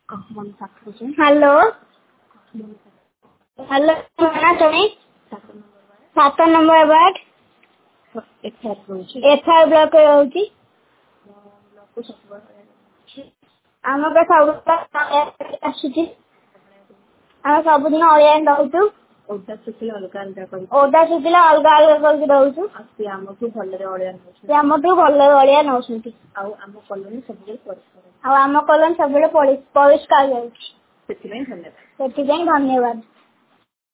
Hello hello सात number ward FR block रहुची आम सबुदिन अलिया दौचु ओदा सुखिला अलग अलग करके दौचु आमठू भल अलिया नौ आम कॉलोनी सब परिष्कार धन्यवाद।